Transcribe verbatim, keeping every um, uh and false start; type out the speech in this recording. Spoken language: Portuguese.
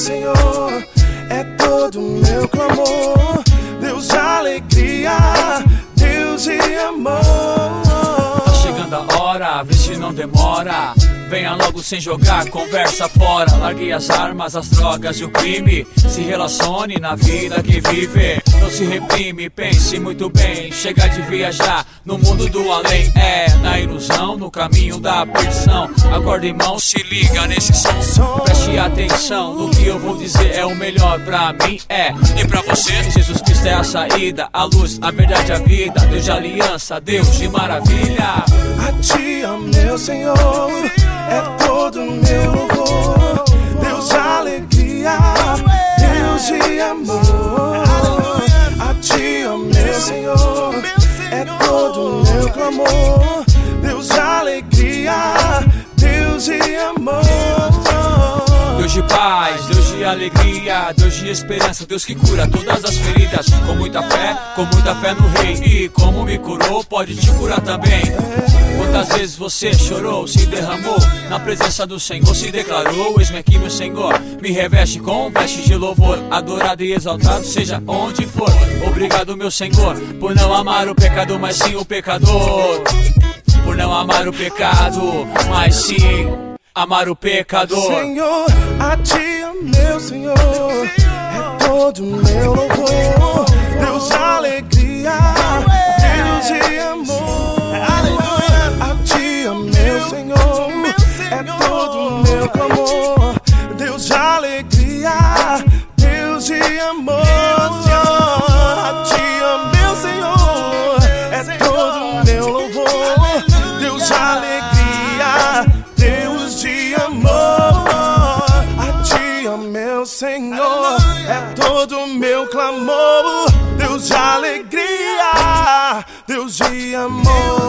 Senhor, é todo meu clamor. Deus de alegria, Deus de amor. Tá chegando a hora, vê se não demora. Venha logo sem jogar conversa fora. Largue as armas, as drogas e o crime. Se relacione na vida que vive. Não se reprime, pense muito bem. Chega de viajar no mundo do além. É, na ilusão, no caminho da perdição. Acorda, irmão, se liga nesse som. Preste atenção no que eu vou dizer. É o melhor pra mim, é, e pra você. Jesus Cristo é a saída, a luz, a verdade, a vida. Deus de aliança, Deus de maravilha. A ti, ó meu Senhor, é todo meu louvor. Deus de alegria, Deus de amor. A ti, ó meu Senhor, é todo meu clamor. Deus de alegria, Deus de amor. Deus de paz, Deus de alegria, Deus de esperança, Deus que cura todas as feridas. Com muita fé, com muita fé no Rei. E como me curou, pode te curar também. Quantas vezes você chorou, se derramou na presença do Senhor, se declarou: eis-me aqui, meu Senhor, me reveste com veste de louvor. Adorado e exaltado seja onde for. Obrigado, meu Senhor, por não amar o pecado, mas sim o pecador. Por não amar o pecado, mas sim amar o pecador. Senhor, a ti, ó meu Senhor, é todo meu louvor. Deus de alegria, Deus de amor. A ti, ó meu Senhor, é todo meu clamor. Deus de alegria, Deus de amor. A ti, ó meu Senhor, é todo meu louvor. Deus de alegria, Deus de amor. A ti, ó meu Senhor, é todo meu clamor. Deus de alegria, Deus de amor.